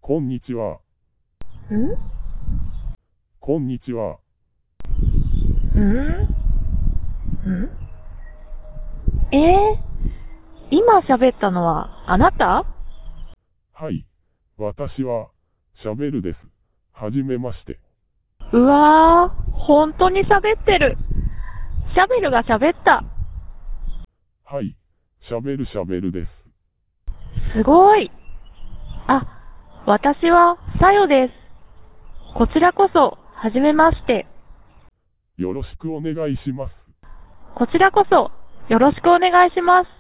こんにちは。 んこんにちは。 ん今喋ったのはあなた？ はい。私は、シャベルです。はじめまして。 うわー、本当に喋ってる。シャベルが喋った。 はい。シャベルです。 すごい。あ、私はさよです。こちらこそ、はじめまして。 よろしくお願いします。 こちらこそ、よろしくお願いします。